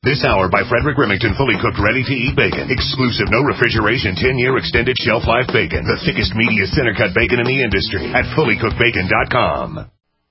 This hour by Frederick Remington, fully cooked, ready-to-eat bacon. Exclusive, no refrigeration, 10-year extended shelf life bacon. The thickest, meatiest center-cut bacon in the industry at fullycookedbacon.com.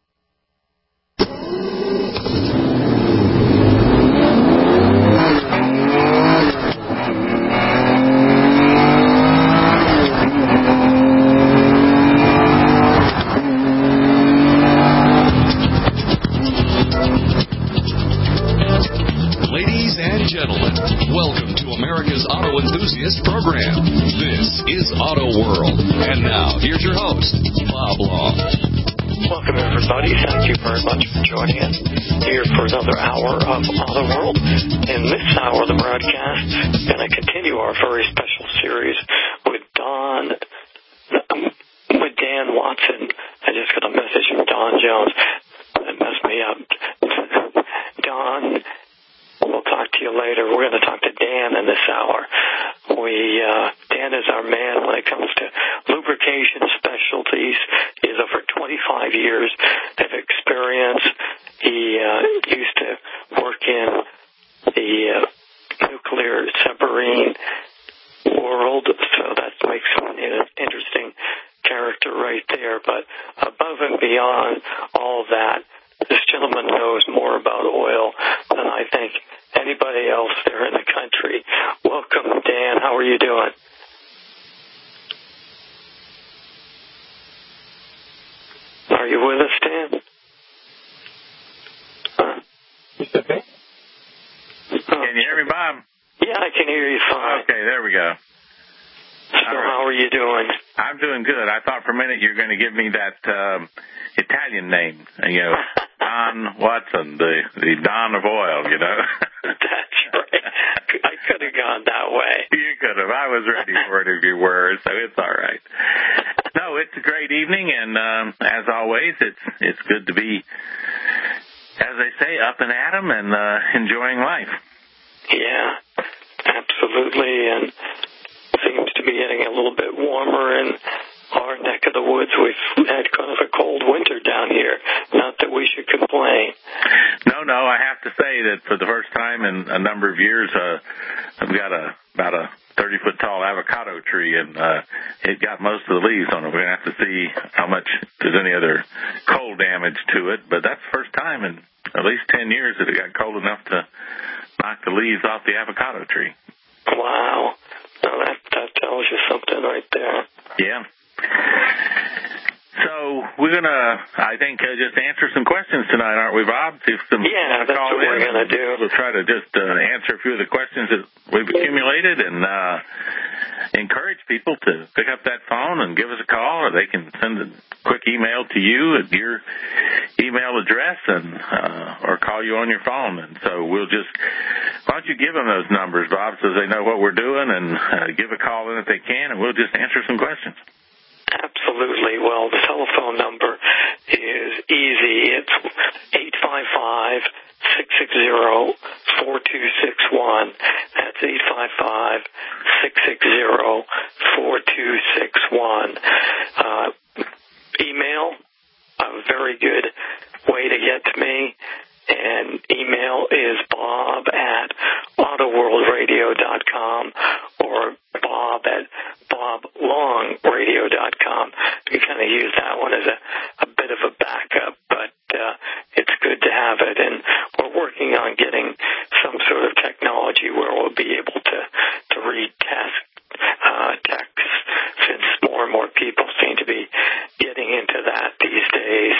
Program. This is Auto World. And now, here's your host, Bob Long. Welcome, everybody. Thank you very much for joining us here for another hour of Auto World. In this hour of the broadcast, we're going to continue our very special series with Dan Watson. I just got a message from Don Jones. That messed me up. Don, we'll talk to you later. We're going to talk to Dan in this hour. Dan is our man when it comes to lubrication specialties. He has over 25 years of experience. He used to work in the nuclear submarine world, so that makes him an interesting character right there. But above and beyond all that, this gentleman knows more about oil than I think anybody else there in the country. Welcome, Dan. How are you doing? Are you with us, Dan? Okay. Can you hear me, Bob? Yeah, I can hear you fine. Okay, there we go. So how are you doing? I'm doing good. I thought for a minute you were going to give me that Italian name, Don Watson, the Don of oil, That's right. I could have gone that way. You could have. I was ready for it if you were, so it's all right. No, it's a great evening, and as always, it's good to be, as they say, up and at 'em and enjoying life. Yeah, absolutely, and seems to be getting a little bit warmer in our neck of the woods. We've had kind of a cold winter down here. Not that we should complain. No, I have to say that for the first time in a number of years, I've got about a 30-foot tall avocado tree, and it got most of the leaves on it. We're going to have to see how much there's any other cold damage to it, but that's the first time in at least 10 years that it got cold enough to knock the leaves off the avocado tree. Wow. Well, that tells you something right there. Yeah. So we're going to, I think, just answer some questions tonight, aren't we, Bob? See if some that's what we're going to do. We'll try to just answer a few of the questions that we've accumulated and encourage people to pick up that phone and give us a call, or they can send a quick email to you at your email address and or call you on your phone. And so we'll just, why don't you give them those numbers, Bob, so they know what we're doing, and give a call in if they can, and we'll just answer some questions. Absolutely. Well, the telephone number is easy. It's 855-660-4261. That's 855-660-4261. Email, a very good way to get to me. And email is bob@autoworldradio.com or bob@boblongradio.com. We kind of use that one as a bit of a backup, but it's good to have it. And we're working on getting some sort of technology where we'll be able to read texts, since more and more people seem to be getting into that these days.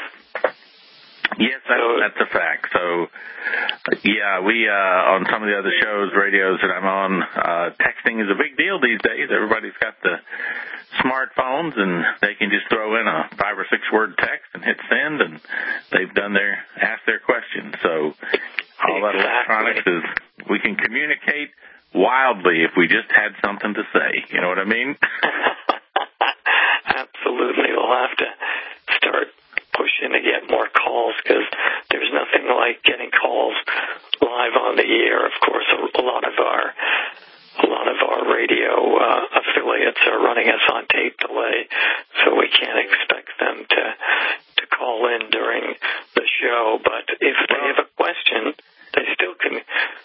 Yes, that's a fact. So, yeah, we, on some of the other shows, radios that I'm on, texting is a big deal these days. Everybody's got the smartphones, and they can just throw in a 5 or 6 word text and hit send, and they've asked their question. So all that electronics is, we can communicate wildly if we just had something to say. You know what I mean? Absolutely. We'll have to start pushing to get more calls, because there's nothing like getting calls live on the air. Of course, a lot of our radio affiliates are running us on tape delay, so we can't expect them to call in during the show. But if they have a question, they still can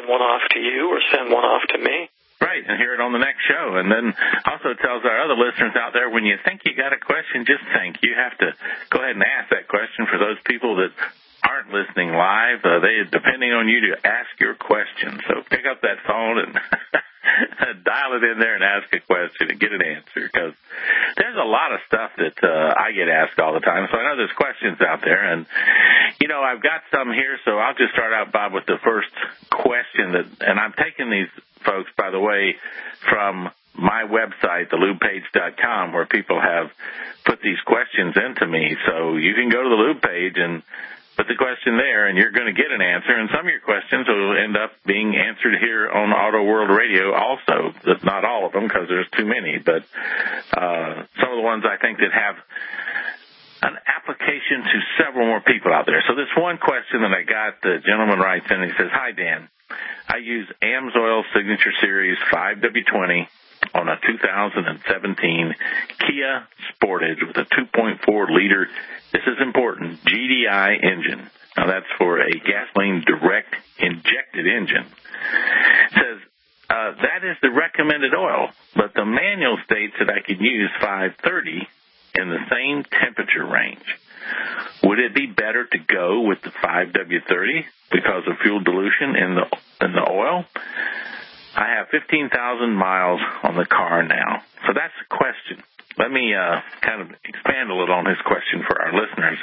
send one off to you or send one off to me. Right, and hear it on the next show. And then also tells our other listeners out there, when you think you got a question, just think. You have to go ahead and ask that question. For those people that aren't listening live, they are depending on you to ask your question. So pick up that phone and dial it in there and ask a question and get an answer, because there's a lot of stuff that I get asked all the time. So I know there's questions out there, and you know, I've got some here, so I'll just start out, Bob, with the first question and I'm taking these, folks, by the way, from my website, thelubepage.com, where people have put these questions into me. So you can go to the Lube page and put the question there, and you're going to get an answer. And some of your questions will end up being answered here on Auto World Radio also. Not all of them, because there's too many, but some of the ones I think that have an application to several more people out there. So this one question that I got, the gentleman writes in, he says, "Hi, Dan. I use AMSOIL Signature Series 5W20 on a 2017 Kia Sportage with a 2.4-liter, this is important, GDI engine." Now, that's for a gasoline direct injected engine. It says, that is the recommended oil, but the manual states that I could use 530 in the same temperature range. Would it be better to go with the 5W30 because of fuel dilution in the oil? I have 15,000 miles on the car now. So that's the question. Let me kind of expand a little on his question for our listeners.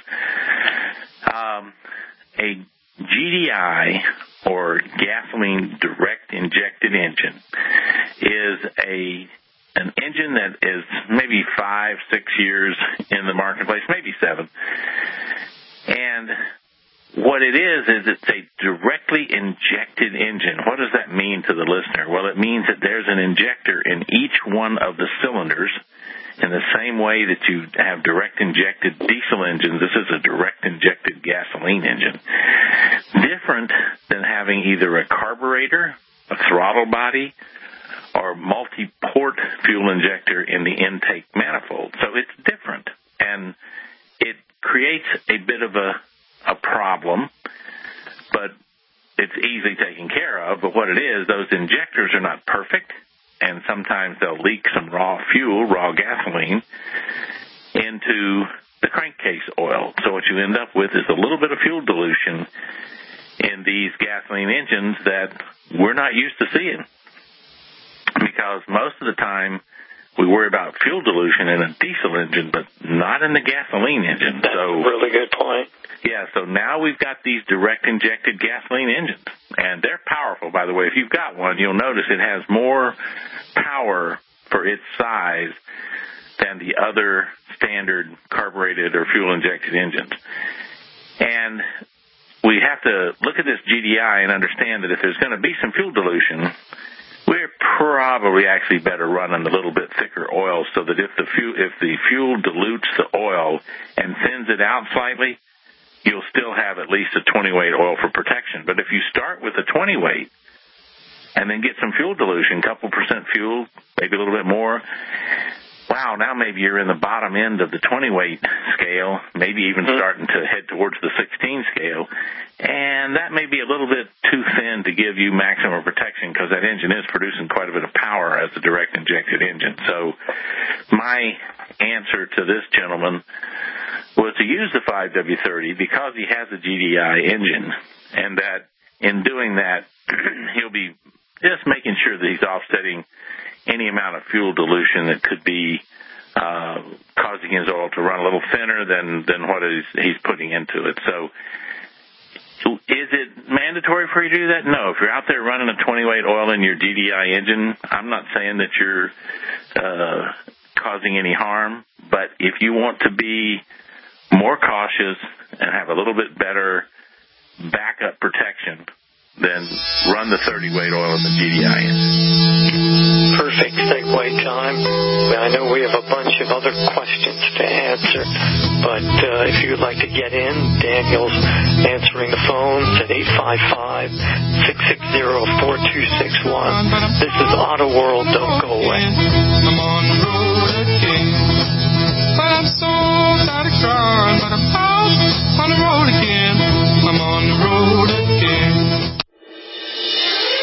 A GDI, or gasoline direct injected engine, is an engine that is maybe 5-6 years in the marketplace, maybe 7. And what it is it's a directly injected engine. What does that mean to the listener? Well, it means that there's an injector in each one of the cylinders. In the same way that you have direct injected diesel engines, this is a direct injected gasoline engine. Different than having either a carburetor, a throttle body, or multi-port fuel injector in the intake manifold. So it's different, and it creates a bit of a problem, but it's easily taken care of. But what it is, those injectors are not perfect, and sometimes they'll leak some raw fuel, raw gasoline, into the crankcase oil. So what you end up with is a little bit of fuel dilution in these gasoline engines that we're not used to seeing, because most of the time we worry about fuel dilution in a diesel engine, but not in the gasoline engine. That's a really good point. Yeah, so now we've got these direct injected gasoline engines, and they're powerful, by the way. If you've got one, you'll notice it has more power for its size than the other standard carbureted or fuel injected engines. And we have to look at this GDI and understand that if there's going to be some fuel dilution, we're probably actually better running a little bit thicker oil, so that if the fuel dilutes the oil and thins it out slightly, you'll still have at least a 20-weight oil for protection. But if you start with a 20-weight and then get some fuel dilution, couple percent fuel, maybe a little bit more, wow, now maybe you're in the bottom end of the 20-weight scale, maybe even starting to head towards the 16 scale, and that may be a little bit too thin to give you maximum protection, because that engine is producing quite a bit of power as a direct injected engine. So my answer to this gentleman was to use the 5W30 because he has a GDI engine, and that in doing that, he'll be just making sure that he's offsetting any amount of fuel dilution that could be causing his oil to run a little thinner than what he's putting into it. So is it mandatory for you to do that? No. If you're out there running a 20-weight oil in your GDI engine, I'm not saying that you're causing any harm, but if you want to be more cautious and have a little bit better backup protection, then run the 30-weight oil in the GDI engine. Perfect segue time. I know we have a bunch of other questions to answer, but if you would like to get in, Daniel's answering the phones at 855-660-4261. This is Auto World. Don't go away. I'm on the road again, but I'm so tired of crying, but I'm out on the road again. I'm on the road again.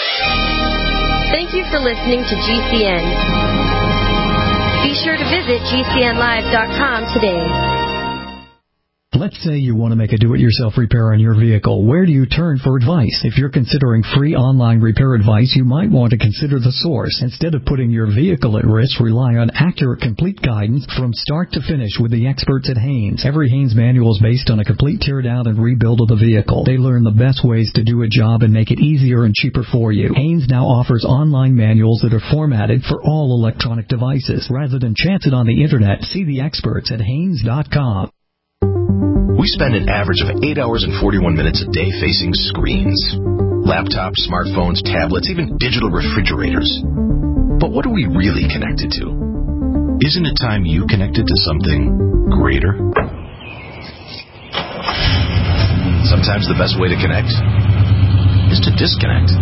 Thank you for listening to GCN. Be sure to visit GCNlive.com today. Let's say you want to make a do-it-yourself repair on your vehicle. Where do you turn for advice? If you're considering free online repair advice, you might want to consider the source. Instead of putting your vehicle at risk, rely on accurate, complete guidance from start to finish with the experts at Haynes. Every Haynes manual is based on a complete tear-down and rebuild of the vehicle. They learn the best ways to do a job and make it easier and cheaper for you. Haynes now offers online manuals that are formatted for all electronic devices. Rather than chance it on the Internet, see the experts at Haynes.com. We spend an average of 8 hours and 41 minutes a day facing screens. Laptops, smartphones, tablets, even digital refrigerators. But what are we really connected to? Isn't it time you connected to something greater? Sometimes the best way to connect is to disconnect.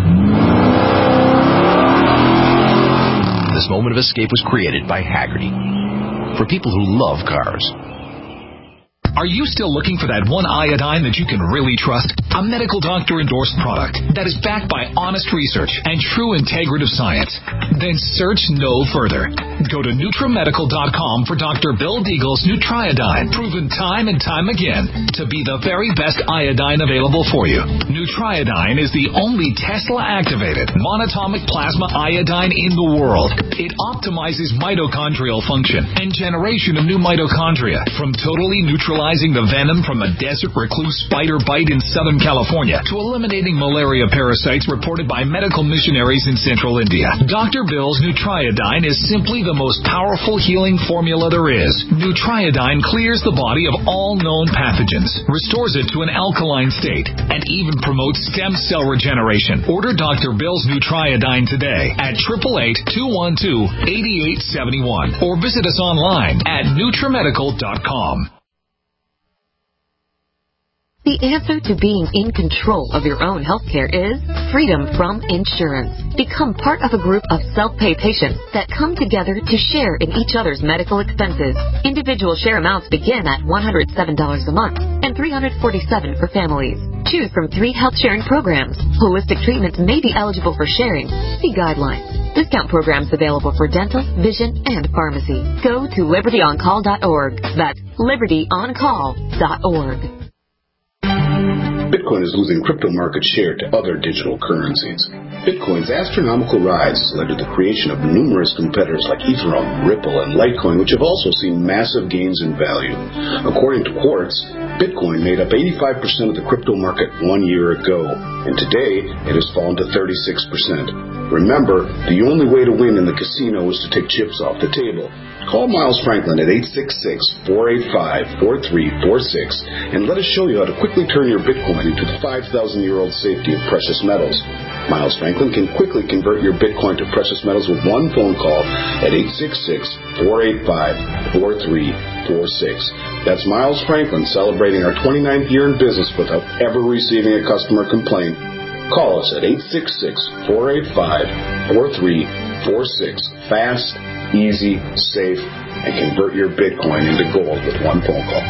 This moment of escape was created by Hagerty for people who love cars. Are you still looking for that one iodine that you can really trust? A medical doctor-endorsed product that is backed by honest research and true integrative science? Then search no further. Go to NutriMedical.com for Dr. Bill Deagle's Nutriodine, proven time and time again to be the very best iodine available for you. Nutriodine is the only Tesla-activated monatomic plasma iodine in the world. It optimizes mitochondrial function and generation of new mitochondria from totally neutralizing the venom from a desert recluse spider bite in Southern California to eliminating malaria parasites reported by medical missionaries in Central India. Dr. Bill's Nutriodine is simply the most powerful healing formula there is. Nutriodine clears the body of all known pathogens, restores it to an alkaline state, and even promotes stem cell regeneration. Order Dr. Bill's Nutriodine today at 888-212-8871 or visit us online at NutriMedical.com. The answer to being in control of your own healthcare is freedom from insurance. Become part of a group of self-pay patients that come together to share in each other's medical expenses. Individual share amounts begin at $107 a month and $347 for families. Choose from 3 health sharing programs. Holistic treatments may be eligible for sharing. See guidelines. Discount programs available for dental, vision, and pharmacy. Go to libertyoncall.org. That's libertyoncall.org. Bitcoin is losing crypto market share to other digital currencies. Bitcoin's astronomical rise has led to the creation of numerous competitors like Ethereum, Ripple, and Litecoin, which have also seen massive gains in value. According to Quartz, Bitcoin made up 85% of the crypto market 1 year ago, and today it has fallen to 36%. Remember, the only way to win in the casino is to take chips off the table. Call Miles Franklin at 866-485-4346 and let us show you how to quickly turn your Bitcoin into the 5,000-year-old safety of precious metals. Miles Franklin can quickly convert your Bitcoin to precious metals with one phone call at 866-485-4346. That's Miles Franklin celebrating our 29th year in business without ever receiving a customer complaint. Call us at 866-485-4346. Fast, easy, safe, and convert your Bitcoin into gold with one phone call.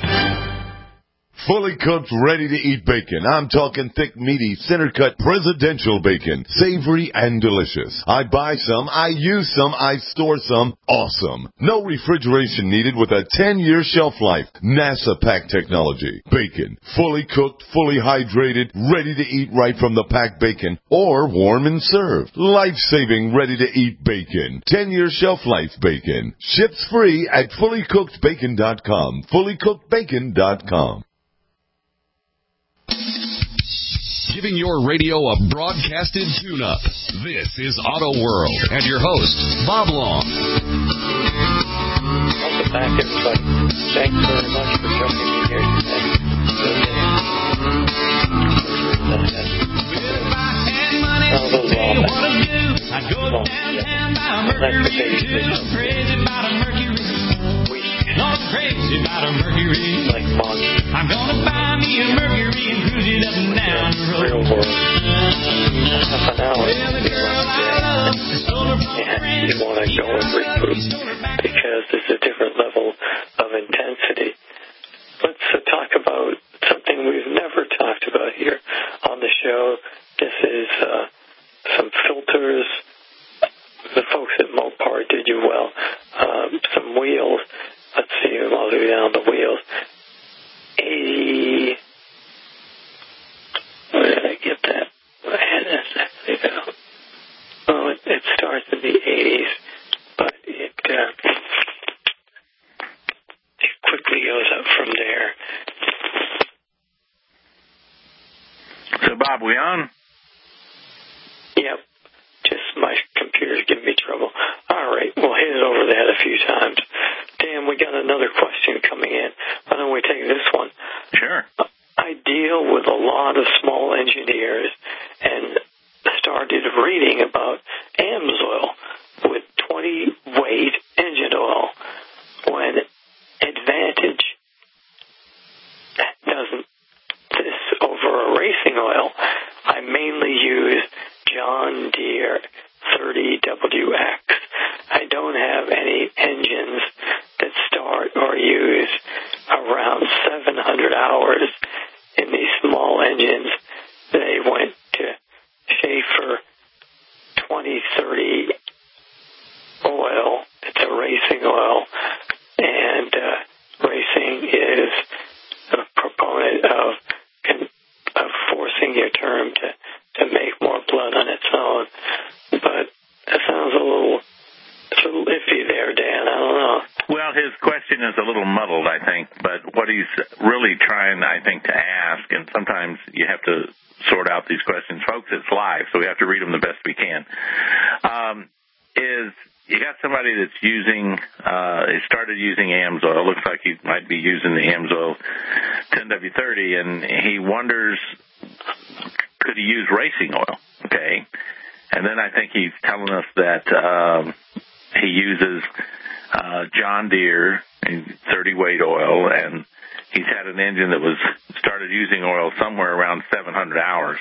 Fully cooked, ready-to-eat bacon. I'm talking thick, meaty, center-cut presidential bacon. Savory and delicious. I buy some, I use some, I store some. Awesome. No refrigeration needed with a 10-year shelf life. NASA pack technology. Bacon. Fully cooked, fully hydrated, ready to eat right from the packed bacon. Or warm and served. Life-saving, ready-to-eat bacon. 10-year shelf life bacon. Ships free at FullyCookedBacon.com. FullyCookedBacon.com. Giving your radio a broadcasted tune-up. This is Auto World and your host, Bob Long. Welcome back, everybody. Thanks very much for joining me here today. Crazy about a Mercury. Like fun. I'm gonna buy me a Mercury and cruise it up and down the road. Real world. Half an hour. And you want to go and reboot because there's a different level of intensity. Let's talk about something we've never talked about here on the show. This is some filters trouble. All right, we'll hit it over that a few times. Dan, we got another question coming in. Why don't we take this one? Sure. I deal with a lot of small engineers and started reading about AMSOIL with 20 weight engine oil when Advantage doesn't this over a racing oil. I mainly use John Deere 30WX. I don't have any engines that start or use around 700 hours in these small engines. They went to Schaefer 2030 oil. It's a racing oil, and racing is a proponent of forcing your term to make more blood on its own. But that sounds a little iffy there, Dan. I don't know. Well, his question is a little muddled, I think, but what he's really trying, I think, to ask, and sometimes you have to sort out these questions. Folks, it's live, so we have to read them the best we can, is you got somebody that's using, he started using AMSOIL. Looks like he might be using the AMSOIL 10W30, and he wonders, could he use racing oil? Okay. And then I think he's telling us that he uses John Deere 30 weight oil, and he's had an engine that was started using oil somewhere around 700 hours.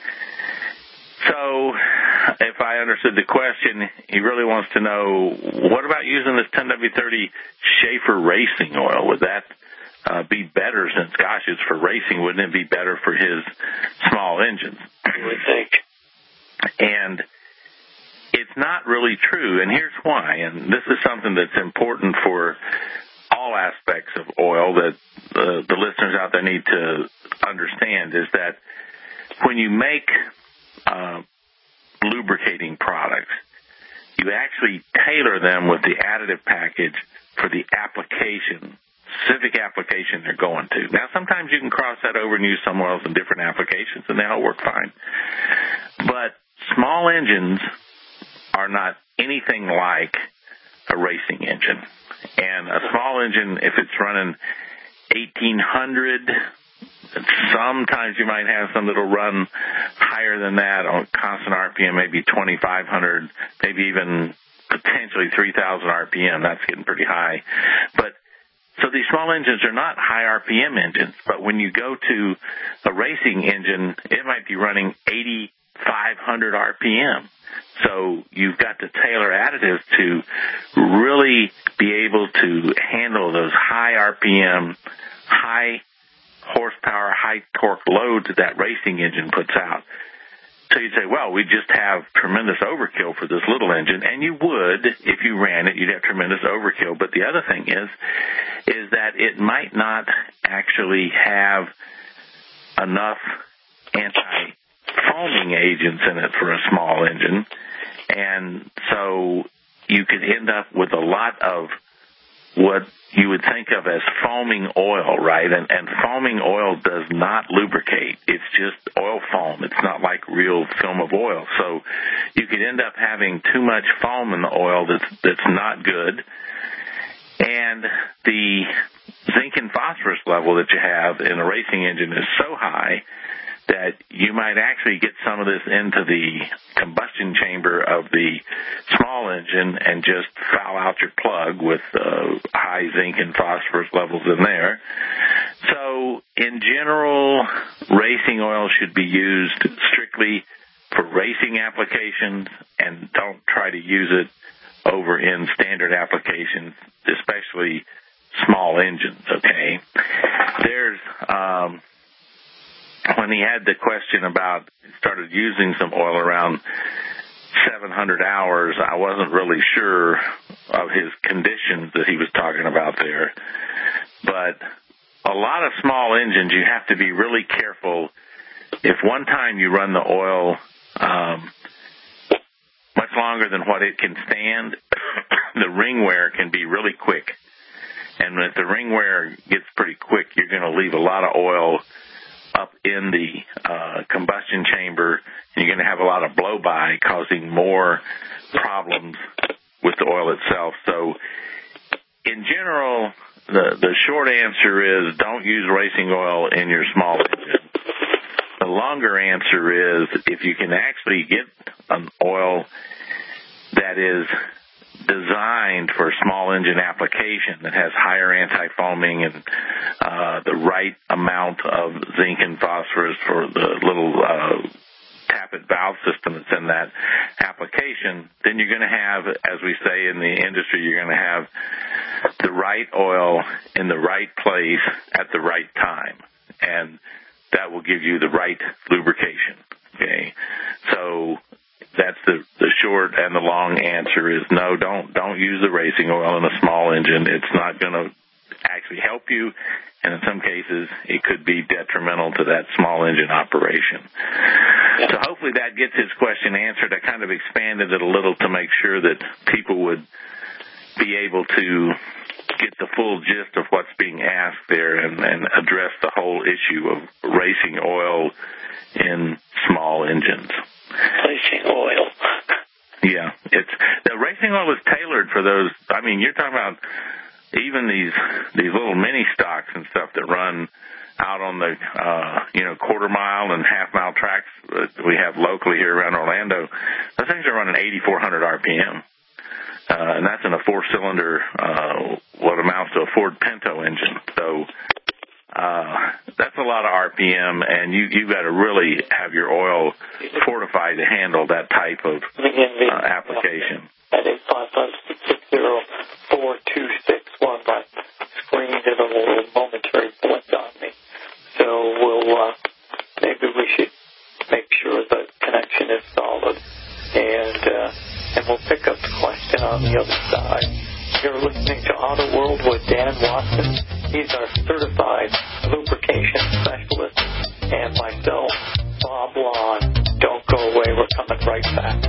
So if I understood the question, he really wants to know, what about using this 10W30 Schaefer racing oil? Would that be better, since, gosh, it's for racing? Wouldn't it be better for his small engines? You would think. And it's not really true, and here's why. And this is something that's important for all aspects of oil that the listeners out there need to understand, is that when you make lubricating products, you actually tailor them with the additive package for the application, specific application they're going to. Now, sometimes you can cross that over and use some oils in different applications, and they'll work fine. But small engines are not anything like a racing engine. And a small engine, if it's running 1,800, sometimes you might have some that'll run higher than that on constant RPM, maybe 2,500, maybe even potentially 3,000 RPM. That's getting pretty high. But so these small engines are not high RPM engines. But when you go to a racing engine, it might be running 8,500 RPM. So you've got to tailor additives to really be able to handle those high RPM, high horsepower, high torque loads that racing engine puts out. So you'd say, well, we just have tremendous overkill for this little engine, and you would, if you ran it, you'd have tremendous overkill. But the other thing is that it might not actually have enough anti-foaming agents in it for a small engine, and so you could end up with a lot of what you would think of as foaming oil, right? And foaming oil does not lubricate. It's just oil foam. It's not like real film of oil. So you could end up having too much foam in the oil that's not good. And the zinc and phosphorus level that you have in a racing engine is so high that you might actually get some of this into the combustion chamber of the small engine and just foul out your plug with high zinc and phosphorus levels in there. So in general, racing oil should be used strictly for racing applications, and don't try to use it over in standard applications, especially small engines, okay? There's when he had the question about started using some oil around 700 hours, I wasn't really sure of his conditions that he was talking about there. But a lot of small engines, you have to be really careful. If one time you run the oil much longer than what it can stand, the ring wear can be really quick. And if the ring wear gets pretty quick, you're going to leave a lot of oil up in the combustion chamber. You're going to have a lot of blow-by, causing more problems with the oil itself. So in general, the short answer is don't use racing oil in your small engine. The longer answer is if you can actually get an oil that is designed for a small engine application that has higher anti-foaming and the right amount of zinc and phosphorus for the little tappet valve system that's in that application, then you're going to have, as we say in the industry, you're going to have the right oil in the right place at the right time, and that will give you the right lubrication. Okay, so that's the short and the long answer is no, don't use the racing oil in a small engine. It's not going to actually help you, and in some cases it could be detrimental to that small engine operation. So hopefully that gets his question answered. I kind of expanded it a little to make sure that people would be able to get the full gist of what's being asked there and address the whole issue of racing oil in small engines. Racing oil. Yeah, the racing oil is tailored for those. I mean, you're talking about even these little mini stocks and stuff that run out on the quarter mile and half mile tracks that we have locally here around Orlando. Those things are running 8,400 RPM. And that's in a 4-cylinder, what amounts to a Ford Pinto engine. So that's a lot of RPM, and you've got to really have your oil fortified to handle that type of application. At 855-660-4261, my screen did a little momentary blink on me. So maybe we should make sure the connection is solid, and we'll pick up the question on the other side. You're listening to Auto World with Dan Watson. He's our certified lubrication specialist, and myself, Bob Lon. Don't go away. We're coming right back.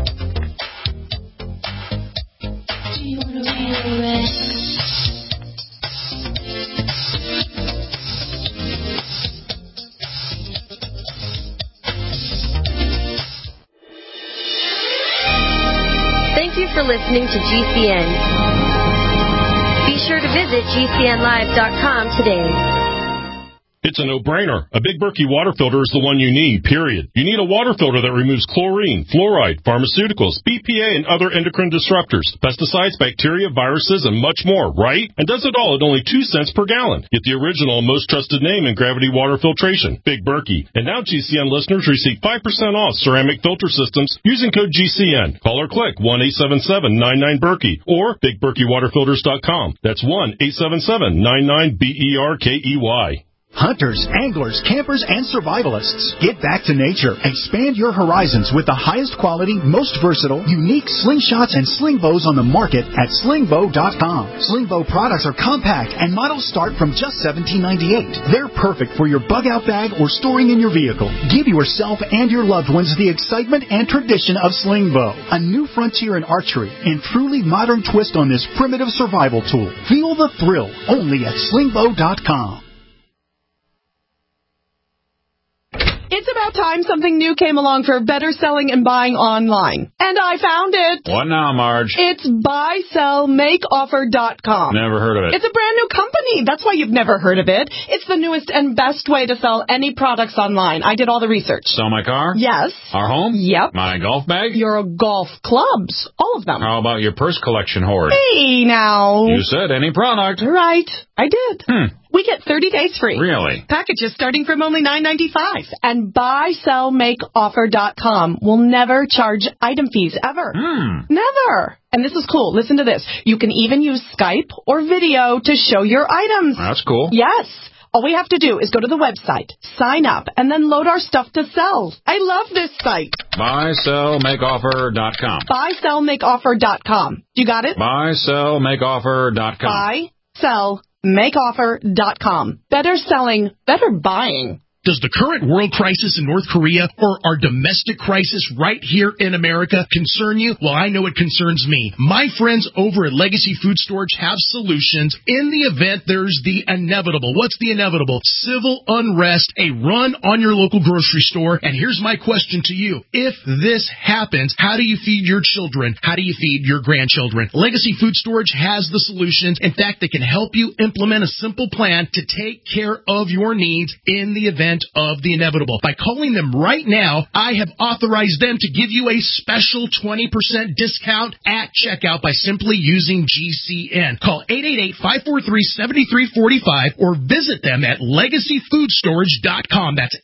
Thank you for listening to GCN. Be sure to visit GCNlive.com today. It's a no-brainer. A Big Berkey water filter is the one you need, period. You need a water filter that removes chlorine, fluoride, pharmaceuticals, BPA, and other endocrine disruptors, pesticides, bacteria, viruses, and much more, right? And does it all at only 2 cents per gallon. Get the original and most trusted name in gravity water filtration, Big Berkey. And now GCN listeners receive 5% off ceramic filter systems using code GCN. Call or click 1-877-99-BERKEY or BigBerkeyWaterFilters.com. That's 1-877-99-BERKEY. Hunters, anglers, campers, and survivalists, get back to nature. Expand your horizons with the highest quality, most versatile, unique slingshots and sling bows on the market at slingbow.com. Slingbow products are compact and models start from just $17.98. They're perfect for your bug-out bag or storing in your vehicle. Give yourself and your loved ones the excitement and tradition of Slingbow, a new frontier in archery and truly modern twist on this primitive survival tool. Feel the thrill only at slingbow.com. It's about time something new came along for better selling and buying online. And I found it. What now, Marge? It's buysellmakeoffer.com. Never heard of it. It's a brand new company. That's why you've never heard of it. It's the newest and best way to sell any products online. I did all the research. Sell my car? Yes. Our home? Yep. My golf bag? Your golf clubs. All of them. How about your purse collection hoard? Hey, now. You said any product. Right. I did. We get 30 days free. Really? Packages starting from only $9.95. And buysellmakeoffer.com will never charge item fees ever. Never. And this is cool. Listen to this. You can even use Skype or video to show your items. That's cool. Yes. All we have to do is go to the website, sign up, and then load our stuff to sell. I love this site. Buysellmakeoffer.com. Buysellmakeoffer.com. You got it? Buysellmakeoffer.com. Buysellmakeoffer.com. Better selling, better buying. Does the current world crisis in North Korea or our domestic crisis right here in America concern you? Well, I know it concerns me. My friends over at Legacy Food Storage have solutions in the event there's the inevitable. What's the inevitable? Civil unrest, a run on your local grocery store. And here's my question to you. If this happens, how do you feed your children? How do you feed your grandchildren? Legacy Food Storage has the solutions. In fact, they can help you implement a simple plan to take care of your needs in the event of the inevitable. By calling them right now, I have authorized them to give you a special 20% discount at checkout by simply using GCN. Call 888-543-7345 or visit them at LegacyFoodStorage.com. That's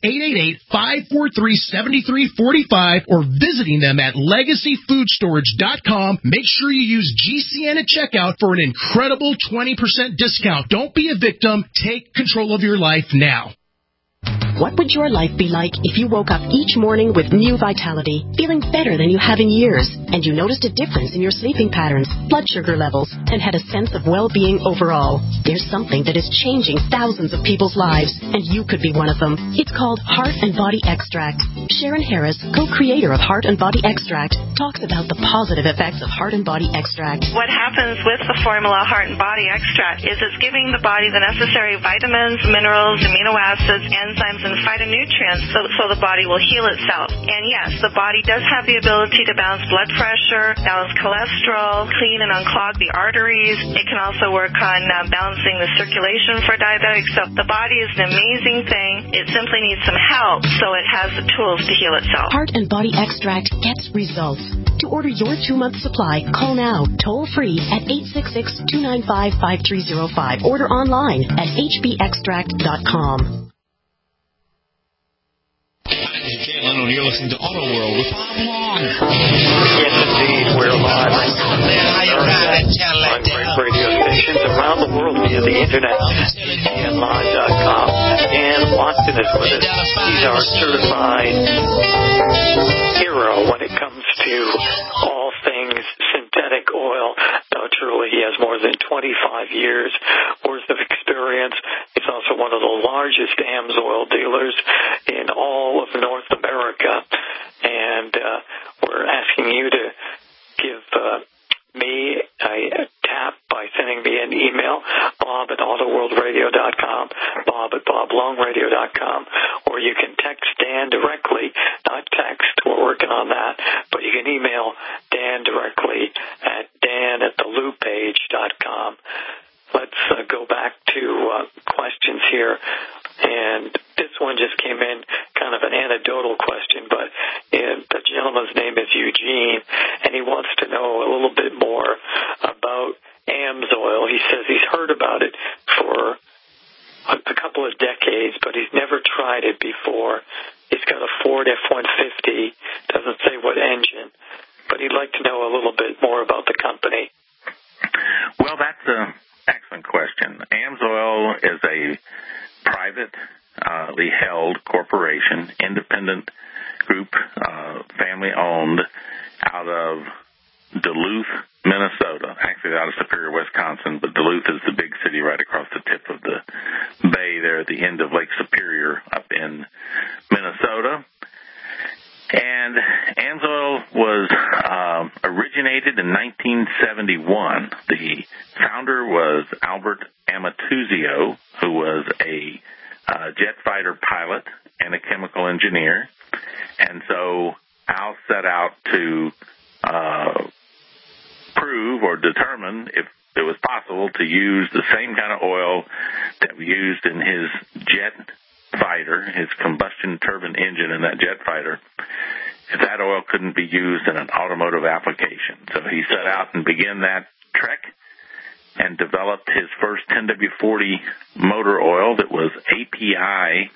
888-543-7345 or visiting them at LegacyFoodStorage.com. Make sure you use GCN at checkout for an incredible 20% discount. Don't be a victim. Take control of your life now. What would your life be like if you woke up each morning with new vitality, feeling better than you have in years, and you noticed a difference in your sleeping patterns, blood sugar levels, and had a sense of well-being overall? There's something that is changing thousands of people's lives, and you could be one of them. It's called Heart and Body Extract. Sharon Harris, co-creator of Heart and Body Extract, talks about the positive effects of Heart and Body Extract. What happens with the formula Heart and Body Extract is it's giving the body the necessary vitamins, minerals, amino acids, enzymes, and phytonutrients so the body will heal itself. And yes, the body does have the ability to balance blood pressure, balance cholesterol, clean and unclog the arteries. It can also work on balancing the circulation for diabetics. So the body is an amazing thing. It simply needs some help, so it has the tools to heal itself. Heart and Body Extract gets results. To order your 2-month supply, call now, toll free at 866-295-5305. Order online at hbextract.com. Caitlin, you're listening to Auto World with Bob Long. Yes, indeed. We're live on great radio stations around the world via the internet, GCNlive.com. Dan Watson is with us. He's our certified hero when it comes to all things synthetic oil. No, truly, he has more than 25 years worth of experience. He's also one of the largest AMSOIL dealers in all of North America. And we're asking you to give me a tap by sending me an email, Bob at AutoWorldRadio.com, Bob at BobLongRadio.com, or you can text Dan directly, not text, we're working on that, but you can email Dan directly at Dan@theLoopPage.com. Let's go back to questions here. And this one just came in, kind of an anecdotal question, but the gentleman's name is Eugene, and he wants to know a little bit more about AMSOIL. He says he's heard about it for a couple of decades, but he's never tried it before. He's got a Ford F-150, doesn't say what engine, but he'd like to know a little bit more about the company. Well, that's an excellent question. AMSOIL is a privately held corporation, independent group, family-owned, out of Duluth, Minnesota. Actually, out of Superior, Wisconsin, but Duluth is the big city right across the tip of the bay there at the end of Lake Superior up in Minnesota. And AMSOIL was originated in 1971. The founder was Albert Amatuzio, who was a jet fighter pilot and a chemical engineer. And so Al set out to prove or determine if it was possible to use the same kind of oil that we used in his jet fighter, his combustion turbine engine in that jet fighter, if that oil couldn't be used in an automotive application. So he set out and began that trek and developed his first 10W40 motor oil that was API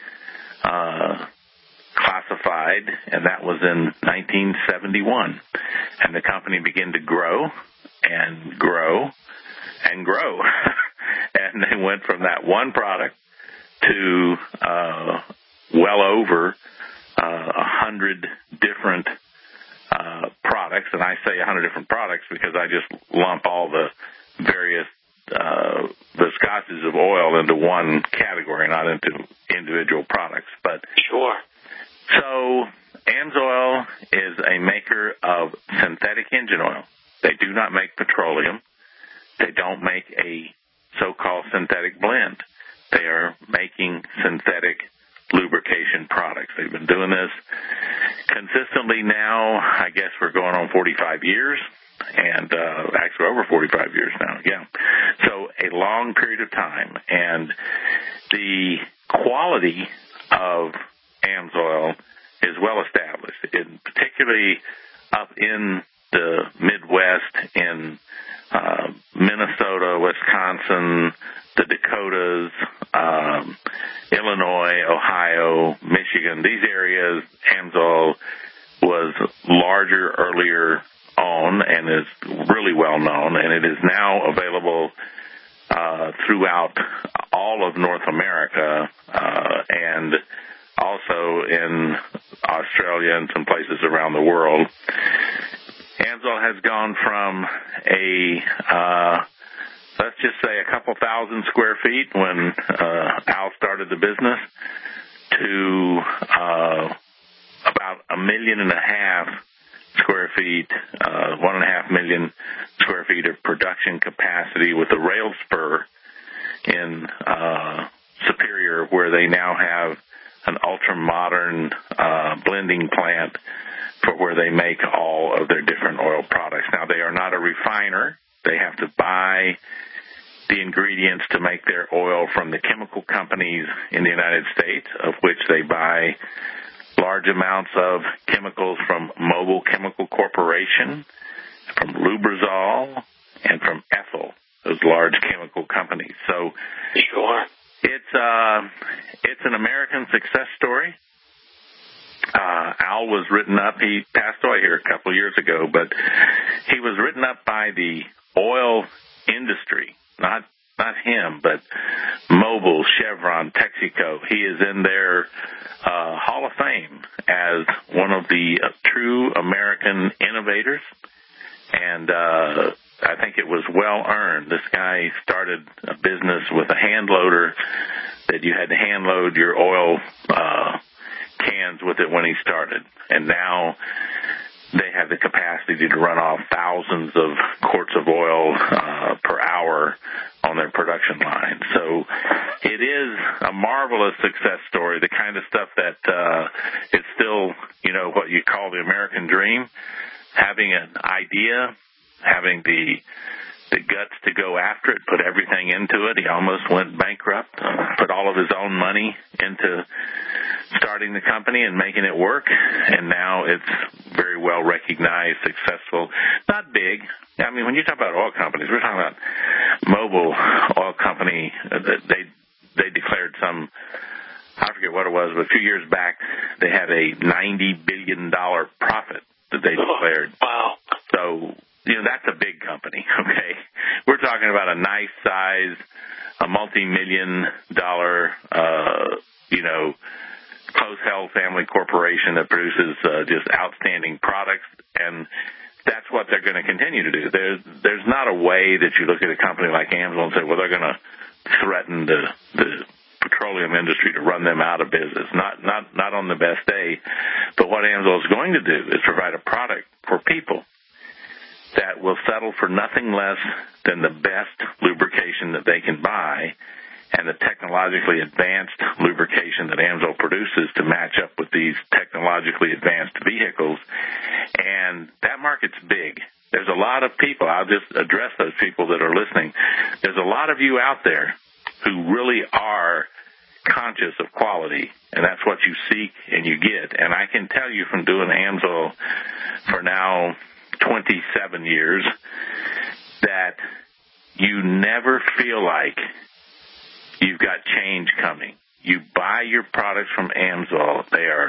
classified, and that was in 1971. And the company began to grow and grow and grow. And they went from that one product to well over 100 different products. And I say 100 different products because I just lump all the various viscosities of oil into one category, not into individual products. But sure. So AMSOIL is a maker of synthetic engine oil. They do not make petroleum. They don't make a so-called synthetic blend. They are making synthetic lubrication products. They've been doing this consistently now. I guess we're going on 45 years, and actually over 45 years now, yeah. So a long period of time, and the quality of AMSOIL is well established, particularly up in the Midwest, in Minnesota, Wisconsin, the Dakotas, Illinois, Ohio, Michigan. These areas, AMSOIL was larger earlier on and is really well known, and it is now available throughout all of North America and also in Australia and some places around the world. AMSOIL has gone from let's just say a couple thousand square feet when Al started the business to about 1.5 million square feet, 1.5 million square feet of production capacity with a rail spur in Superior, where they now have an ultra-modern blending plant for where they make all of their different oil products. Now, they are not a refiner. They have to buy the ingredients to make their oil from the chemical companies in the United States, of which they buy large amounts of chemicals from Mobil Chemical Corporation, from Lubrizol, and from Ethel, those large chemical companies. So sure, it's an American success story. Al was written up. He passed away here a couple of years ago, but he was written up by the oil industry, not him, but Mobil, Chevron, Texaco. He is in their Hall of Fame as one of the true American innovators, and I think it was well earned. This guy started a business with a hand loader that you had to hand load your oil cans with it when he started, and now they have the capacity to run off thousands of quarts of oil per hour on their production line. So it is a marvelous success story, the kind of stuff that it's still, what you call the American dream, having an idea, having the guts to go after it, put everything into it. He almost went bankrupt, put all of his own money into starting the company and making it work, and now it's very well recognized, successful, not big. I mean, when you talk about oil companies, we're talking about Mobil Oil Company. They declared some, I forget what it was, but a few years back they had a $90 billion profit that they declared. Wow. So, that's a big company, okay? We're talking about a nice size, a multi-million-dollar, close-held family corporation that produces just outstanding products, and that's what they're going to continue to do. There's not a way that you look at a company like AMSOIL and say, well, they're going to threaten the petroleum industry to run them out of business. Not on the best day. But what AMSOIL is going to do is provide a product for people that will settle for nothing less than the best lubrication that they can buy, and the technologically advanced lubrication that AMSOIL produces to match up with these technologically advanced vehicles. And that market's big. There's a lot of people, I'll just address those people that are listening. There's a lot of you out there who really are conscious of quality, and that's what you seek and you get. And I can tell you from doing AMSOIL for now 27 years that you never feel like you've got change coming. You buy your products from AMSOIL. They are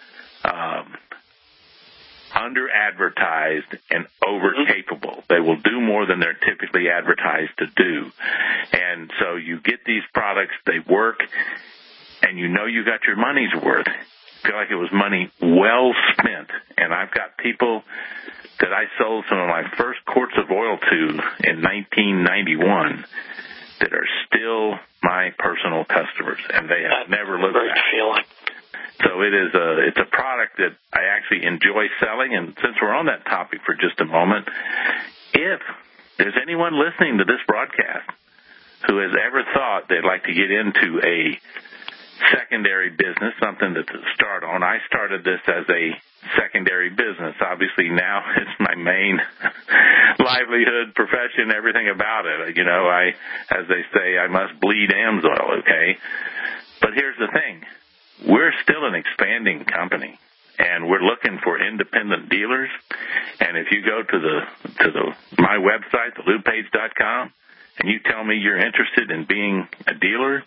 under-advertised and over-capable. They will do more than they're typically advertised to do. And so you get these products, they work, and you got your money's worth. I feel like it was money well spent. And I've got people that that I sold some of my first quarts of oil to in 1991 that are still my personal customers, and they have never looked back. Feeling. So it's a product that I actually enjoy selling. And since we're on that topic for just a moment, if there's anyone listening to this broadcast who has ever thought they'd like to get into a secondary business, something to start on, I started this as a secondary business. Obviously now it's my main livelihood, profession, everything about it. You know, as they say, I must bleed AMSOIL, okay? But here's the thing. We're still an expanding company, and we're looking for independent dealers. And if you go to my website, thelubepage.com, and you tell me you're interested in being a dealer,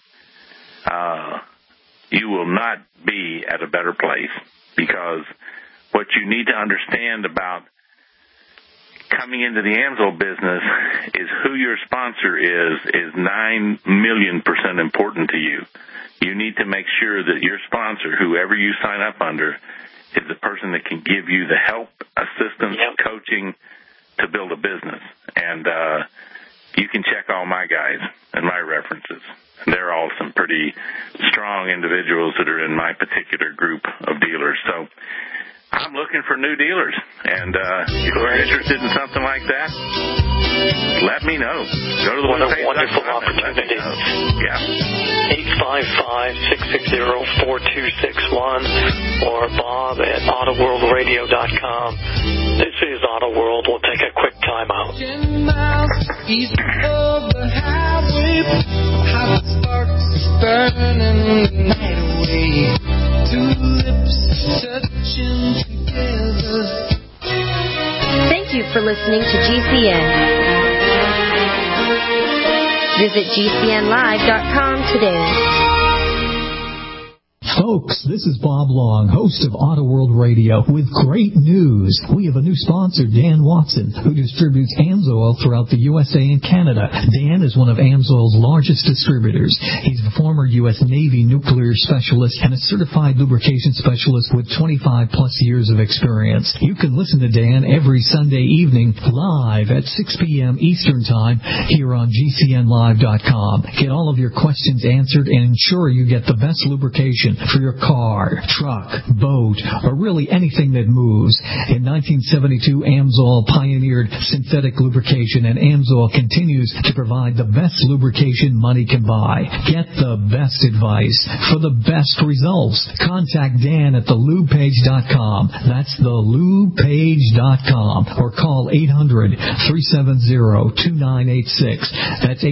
you will not be at a better place, because what you need to understand about coming into the AMSOIL business is who your sponsor is 9,000,000% important to you. You need to make sure that your sponsor, whoever you sign up under, is the person that can give you the help, assistance, coaching to build a business. And you can check all my guys and my references. They're all some pretty strong individuals that are in my particular group of dealers. So I'm looking for new dealers, and if you're interested in something like that, let me know. Go to the website. Wonderful opportunity. Yeah. 855-660-4261 or Bob at AutoWorldRadio.com. This is Auto World. We'll take a quick time out. 10 miles east of the highway, hot sparks burning the night away. Two lips touching together. Thank you for listening to GCN. Visit GCNlive.com today. Folks, this is Bob Long, host of Auto World Radio, with great news. We have a new sponsor, Dan Watson, who distributes AMSOIL throughout the USA and Canada. Dan is one of AMSOIL's largest distributors. He's a former U.S. Navy nuclear specialist and a certified lubrication specialist with 25-plus years of experience. You can listen to Dan every Sunday evening live at 6 p.m. Eastern Time here on GCNlive.com. Get all of your questions answered and ensure you get the best lubrication for your car, truck, boat, or really anything that moves. In 1972, AMSOIL pioneered synthetic lubrication, and AMSOIL continues to provide the best lubrication money can buy. Get the best advice for the best results. Contact Dan at thelubepage.com. That's thelubepage.com. Or call 800-370-2986. That's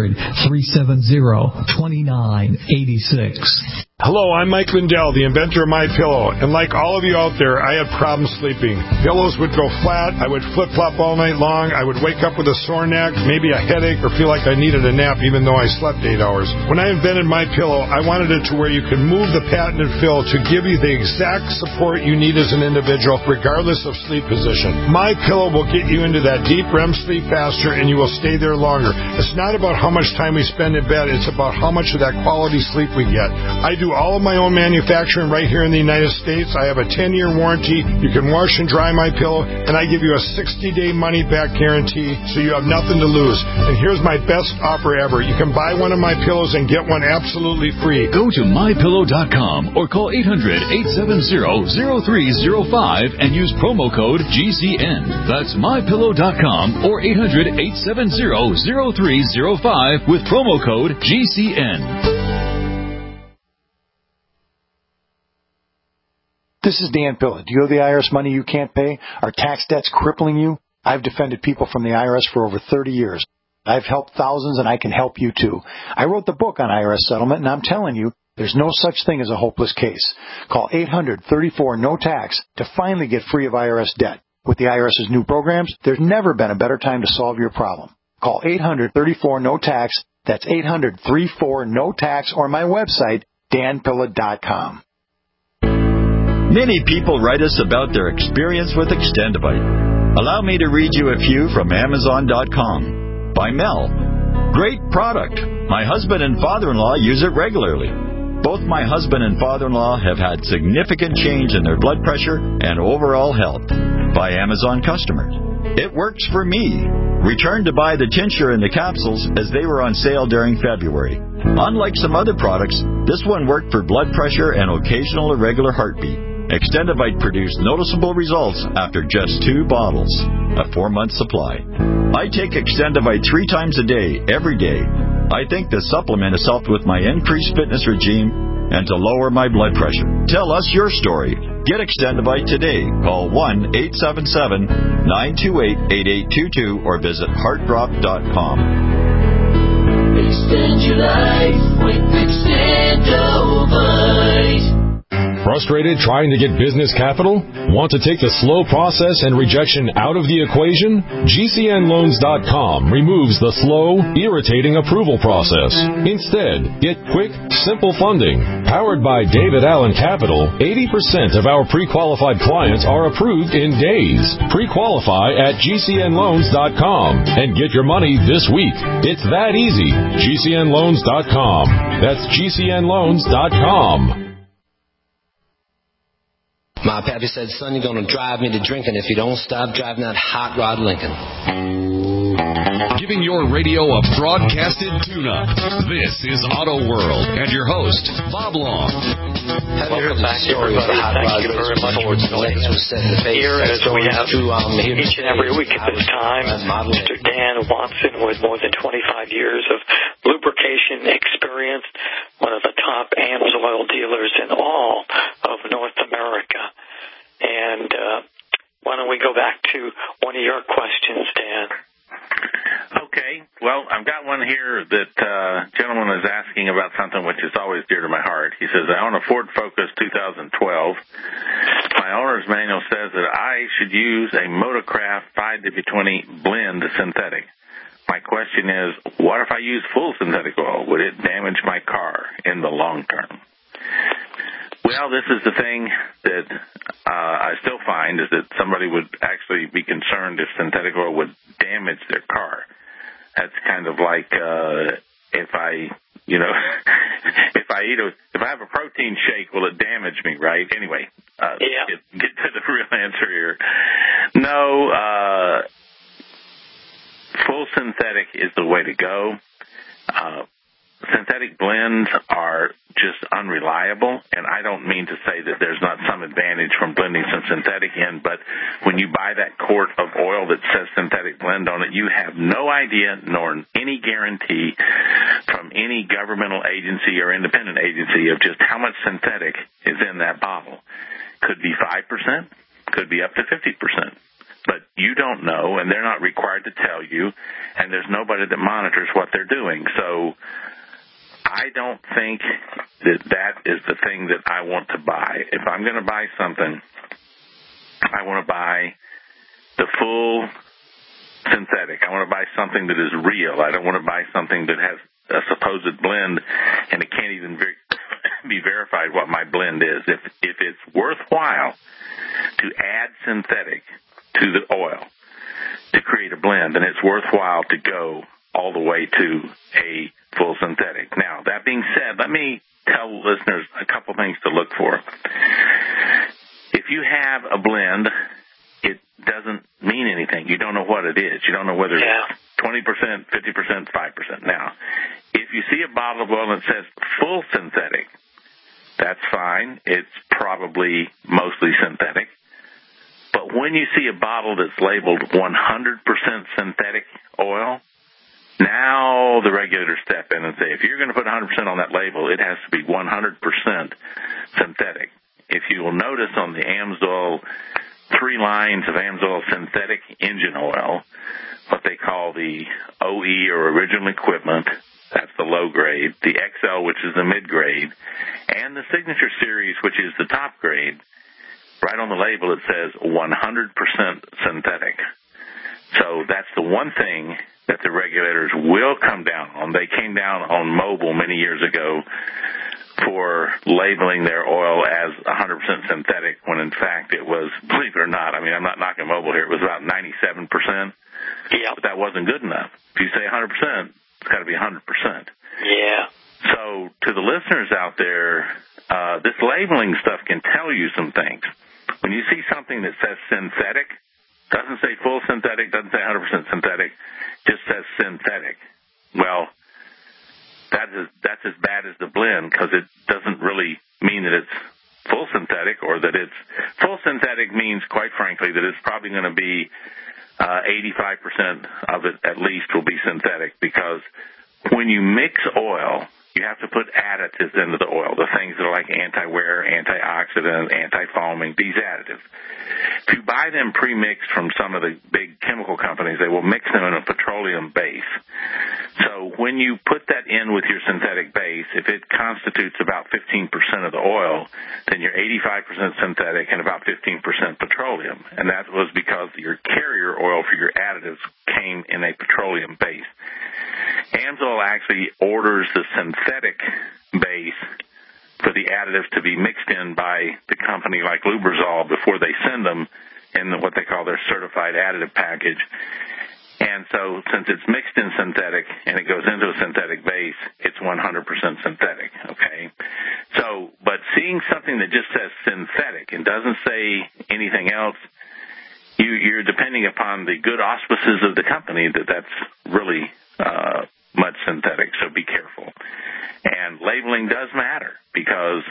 800-370-2986. Hello, I'm Mike Lindell, the inventor of MyPillow, and like all of you out there, I had problems sleeping. Pillows would go flat, I would flip-flop all night long, I would wake up with a sore neck, maybe a headache, or feel like I needed a nap even though I slept 8 hours. When I invented MyPillow, I wanted it to where you could move the patented fill to give you the exact support you need as an individual, regardless of sleep position. MyPillow will get you into that deep REM sleep faster, and you will stay there longer. It's not about how much time we spend in bed, it's about how much of that quality sleep we get. I do all of my own manufacturing right here in the United States. I have a 10-year warranty. You can wash and dry MyPillow, and I give you a 60-day money-back guarantee, so you have nothing to lose. And here's my best offer ever. You can buy one of my pillows and get one absolutely free. Go to MyPillow.com or call 800-870-0305 and use promo code GCN. That's MyPillow.com or 800-870-0305 with promo code GCN. This is Dan Pilla. Do you owe the IRS money you can't pay? Are tax debts crippling you? I've defended people from the IRS for over 30 years. I've helped thousands, and I can help you too. I wrote the book on IRS settlement, and I'm telling you, there's no such thing as a hopeless case. Call 800-34-NO-TAX to finally get free of IRS debt. With the IRS's new programs, there's never been a better time to solve your problem. Call 800-34-NO-TAX. That's 800-34-NO-TAX, or my website, danpilla.com. Many people write us about their experience with Extendivite. Allow me to read you a few from Amazon.com. By Mel. Great product. My husband and father-in-law use it regularly. Both my husband and father-in-law have had significant change in their blood pressure and overall health. by Amazon customers. It works for me. Returned to buy the tincture and the capsules as they were on sale during February. Unlike some other products, this one worked for blood pressure and occasional irregular heartbeat. Extendivite produced noticeable results after just 2 bottles, a 4-month supply. I take Extendivite 3 times a day, every day. I think the supplement has helped with my increased fitness regime and to lower my blood pressure. Tell us your story. Get Extendivite today. Call 1-877-928-8822 or visit heartdrop.com. Extend your life with Extendivite. Frustrated trying to get business capital? Want to take the slow process and rejection out of the equation? GCNloans.com removes the slow, irritating approval process. Instead, get quick, simple funding. Powered by David Allen Capital, 80% of our pre-qualified clients are approved in days. Pre-qualify at GCNloans.com and get your money this week. It's that easy. GCNloans.com. That's GCNloans.com. My pappy said, son, you're going to drive me to drinking if you don't stop driving that hot rod Lincoln. Giving your radio a broadcasted tune-up. This is Auto World and your host, Bob Long. Welcome back, everybody. Thank you very much for joining us here as we have each and every week at this time. Mr. Dan Watson, with more than 25 years of lubrication experience, one of the top AMSOIL dealers in all of North America. And why don't we go back to one of your questions, Dan? Okay. Well, I've got one here that gentleman is asking about something which is always dear to my heart. He says, I own a Ford Focus 2012. My owner's manual says that I should use a Motorcraft 5W20 blend synthetic. My question is, what if I use full synthetic oil? Would it damage my car in the long term? Well, this is the thing that I still find is that somebody would actually be concerned if synthetic oil would damage their car. That's kind of like if I have a protein shake, will it damage me, right? Anyway, get to the real answer here. No, full synthetic is the way to go. Synthetic blends are just unreliable, and I don't mean to say that there's not some advantage from blending some synthetic in, but when you buy that quart of oil that says synthetic blend on it, you have no idea nor any guarantee from any governmental agency or independent agency of just how much synthetic is in that bottle. Could be 5%, could be up to 50%. But you don't know, and they're not required to tell you, and there's nobody that monitors what they're doing. So I don't think that is the thing that I want to buy. If I'm going to buy something, I want to buy the full synthetic. I want to buy something that is real. I don't want to buy something that has a supposed blend, and it can't even be verified what my blend is. If it's worthwhile to add synthetic to the oil to create a blend, then it's worthwhile to go all the way to a full synthetic. Now, that being said, let me tell listeners a couple things to look for. If you have a blend, it doesn't mean anything. You don't know what it is. You don't know whether it's 20%, 50%, 5%. Now, if you see a bottle of oil that says full synthetic, that's fine. It's probably mostly synthetic. But when you see a bottle that's labeled 100% synthetic oil, now the regulators step in and say, if you're going to put 100% on that label, it has to be 100% synthetic. If you will notice on the AMSOIL, 3 lines of AMSOIL synthetic engine oil, what they call the OE or original equipment, that's the low grade, the XL, which is the mid grade, and the Signature Series, which is the top grade, right on the label it says 100% synthetic. So that's the one thing that the regulators will come down on. They came down on Mobil many years ago for labeling their oil as 100% synthetic when in fact it was, believe it or not, I mean, I'm not knocking Mobil here, it was about 97%. Yeah. But that wasn't good enough. If you say 100%, it's got to be 100%. Yeah. So to the listeners out there, this labeling stuff can tell you some things. when you see something that says synthetic, doesn't say full synthetic, doesn't say 100% synthetic, just says synthetic. Well, that's as bad as the blend, because it doesn't really mean that it's full synthetic, or that it's full synthetic means, quite frankly, that it's probably going to be 85% of it at least will be synthetic, because when you mix oil, you have to put additives into the oil, the things that are like anti-wear, antioxidant, anti-foaming, these additives. If you buy them pre-mixed from some of the big chemical companies, they will mix them in a petroleum base. So when you put that in with your synthetic base, if it constitutes about 15% of the oil, then you're 85% synthetic and about 15% petroleum. And that was because your carrier oil for your additives came in a petroleum base. AMSOIL actually orders the synthetic base for the additives to be mixed in by the company like Lubrizol before they send them in what they call their certified additive package. And so since it's mixed in synthetic and it goes into a synthetic base, it's 100% synthetic, okay? So, but seeing something that just says synthetic and doesn't say anything else, you're depending upon the good auspices of the company that's really much synthetic, so be careful. And labeling does matter, because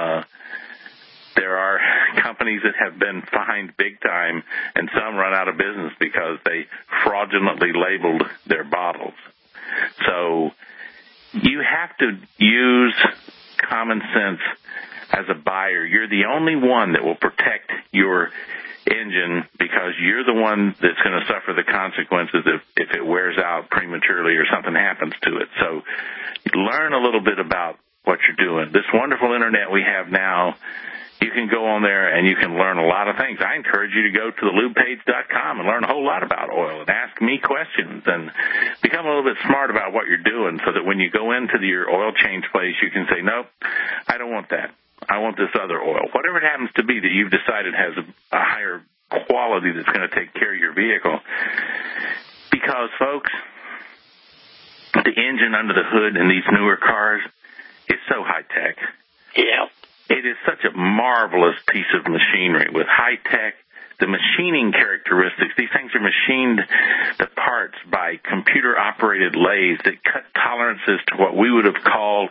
there are companies that have been fined big time, and some run out of business because they fraudulently labeled their bottles. So you have to use common sense as a buyer. You're the only one that will protect your engine, because you're the one that's going to suffer the consequences if it wears out prematurely or something happens to it. So learn a little bit about what you're doing. This wonderful internet we have now, you can go on there and you can learn a lot of things. I encourage you to go to thelubepage.com and learn a whole lot about oil and ask me questions and become a little bit smart about what you're doing, so that when you go into your oil change place, you can say, nope, I don't want that. I want this other oil. Whatever it happens to be that you've decided has a higher quality that's going to take care of your vehicle. Because, folks, the engine under the hood in these newer cars is so high-tech. Yeah. It is such a marvelous piece of machinery with high-tech. The machining characteristics, these things are machined, the parts, by computer-operated lathes that cut tolerances to what we would have called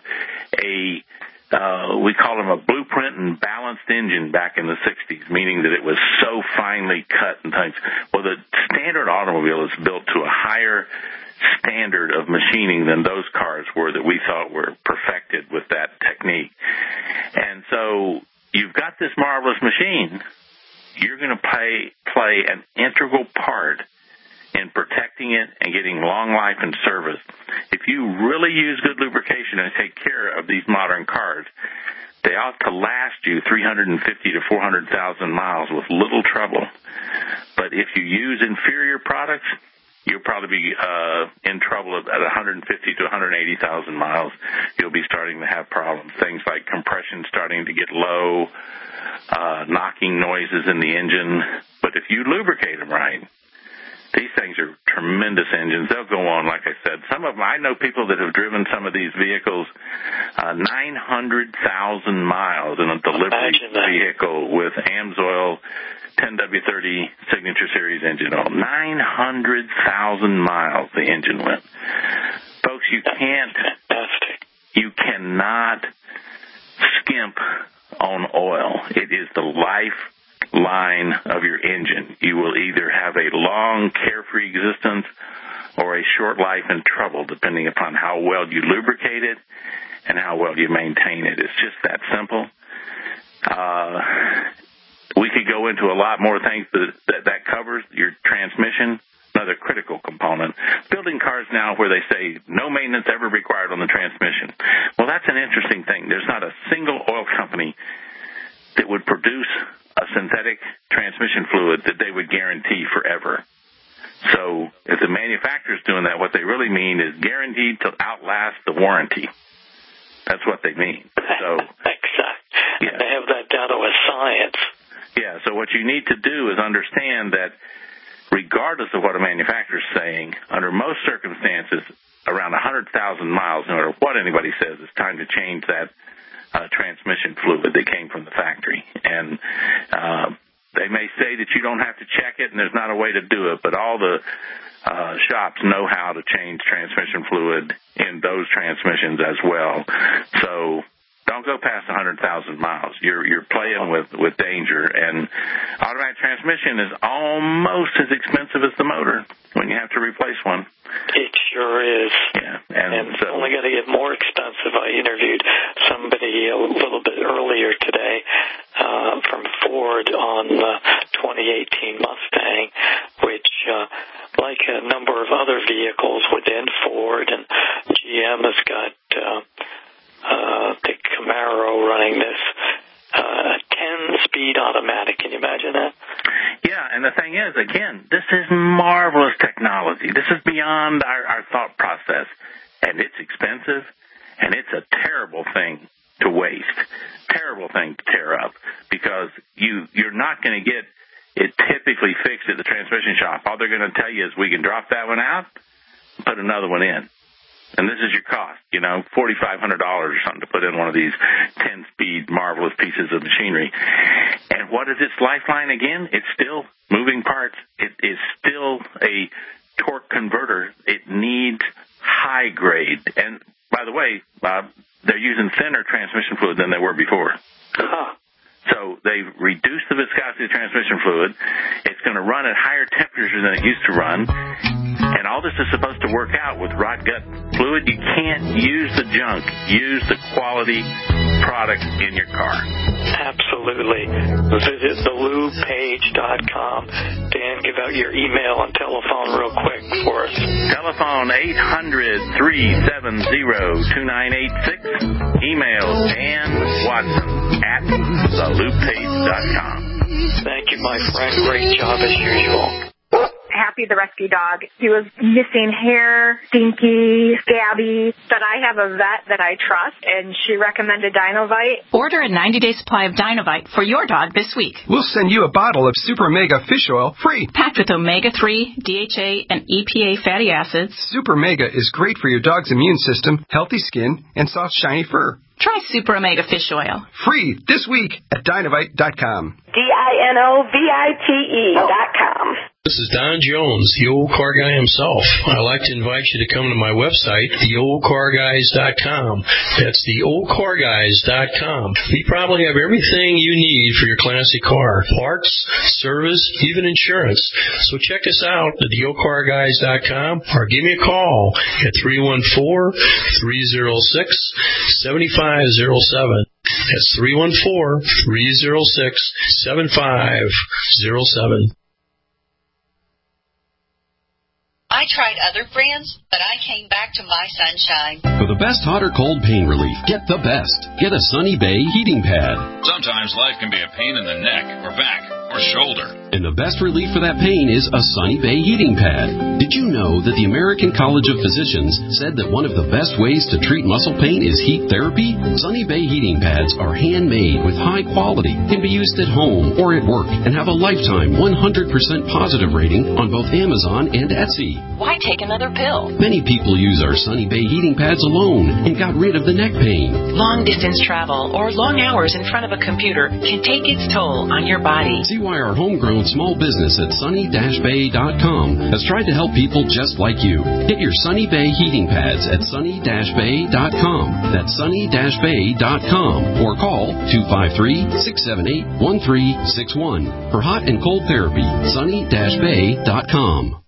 we call them a blueprint and balanced engine back in the 60s, meaning that it was so finely cut and things. Well, the standard automobile is built to a higher standard of machining than those cars were that we thought were perfected with that technique. And so you've got this marvelous machine. You're going to play an integral part in protecting it and getting long life and service. If you really use good lubrication and take care of these modern cars, they ought to last you 350 to 400,000 miles with little trouble. But if you use inferior products, you'll probably be in trouble at 150 to 180,000 miles. You'll be starting to have problems. Things like compression starting to get low, knocking noises in the engine. But if you lubricate them right, these things are tremendous engines. They'll go on, like I said. Some of them, I know people that have driven some of these vehicles 900,000 miles in a delivery vehicle with AMSOIL 10W30 Signature Series engine oil. 900,000 miles the engine went. Folks, you cannot skimp on oil. It is the lifeline of your engine. You will either have a long, carefree existence or a short life in trouble, depending upon how well you lubricate it and how well you maintain it. It's just that simple. We could go into a lot more things that covers your transmission, another critical component. Building cars now where they say no maintenance ever required on the transmission. Well, that's an interesting thing. There's not a single oil company that would produce a synthetic transmission fluid that they would guarantee forever. So if the manufacturer's doing that, what they really mean is guaranteed to outlast the warranty. That's what they mean. So exactly. Yeah. They have that down to a science. Yeah, so what you need to do is understand that regardless of what a manufacturer's saying, under most circumstances, around 100,000 miles, no matter what anybody says, it's time to change that transmission fluid that came from the factory. And They may say that you don't have to check it and there's not a way to do it, but all the shops know how to change transmission fluid in those transmissions as well. So don't go past 100,000 miles. You're playing with danger, and automatic transmission is almost as expensive as the motor when you have to replace one. It sure is. Yeah, and it's only going to get more expensive. I interviewed somebody a little bit earlier today from Ford on the 2018 Mustang, which, like a number of other vehicles within Ford, and GM has got the Camaro running this 10-speed automatic. Can you imagine that? Yeah, and the thing is, again, this is marvelous technology. This is beyond our thought process, and it's expensive, and it's a terrible thing to waste, terrible thing to tear up, because you're not going to get it typically fixed at the transmission shop. All they're going to tell you is we can drop that one out, put another one in. And this is your cost, $4,500 or something to put in one of these 10-speed marvelous pieces of machinery. And what is its lifeline again? It's still moving parts. It is still a torque converter. It needs high grade. And by the way, Bob, they're using thinner transmission fluid than they were before. So they've reduced the viscosity of transmission fluid. It's going to run at higher temperatures than it used to run. And all this is supposed to work out with rod gut fluid. You can't use the junk. Use the quality product in your car. Absolutely. Visit thelubepage.com. Dan, give out your email and telephone real quick for us. Telephone 800-370-2986. Email Dan Watson at thelubepage.com. Thank you, my friend. Great job as usual. Happy the rescue dog. He was missing hair, stinky, scabby, but I have a vet that I trust, and she recommended Dinovite. Order a 90-day supply of Dinovite for your dog this week. We'll send you a bottle of Super Mega Fish Oil free. Packed with omega-3, DHA, and EPA fatty acids. Super Mega is great for your dog's immune system, healthy skin, and soft, shiny fur. Try Super Omega Fish Oil. Free this week at Dinovite.com. DINOVITE.com. This is Don Jones, the old car guy himself. I'd like to invite you to come to my website, theoldcarguys.com. That's theoldcarguys.com. We probably have everything you need for your classic car. Parts, service, even insurance. So check us out at theoldcarguys.com or give me a call at 314-306-7507. That's 314-306-7507. I tried other brands, but I came back to My Sunshine. For the best hot or cold pain relief, get the best. Get a Sunny Bay heating pad. Sometimes life can be a pain in the neck or back or shoulder. And the best relief for that pain is a Sunny Bay heating pad. Did you know that the American College of Physicians said that one of the best ways to treat muscle pain is heat therapy? Sunny Bay heating pads are handmade with high quality, can be used at home or at work, and have a lifetime 100% positive rating on both Amazon and Etsy. Why take another pill? Many people use our Sunny Bay heating pads alone and got rid of the neck pain. Long distance travel or long hours in front of a computer can take its toll on your body. See why our homegrown small business at sunny-bay.com has tried to help people just like you. Get your Sunny Bay heating pads at sunny-bay.com. That's sunny-bay.com or call 253-678-1361 for hot and cold therapy. sunny-bay.com.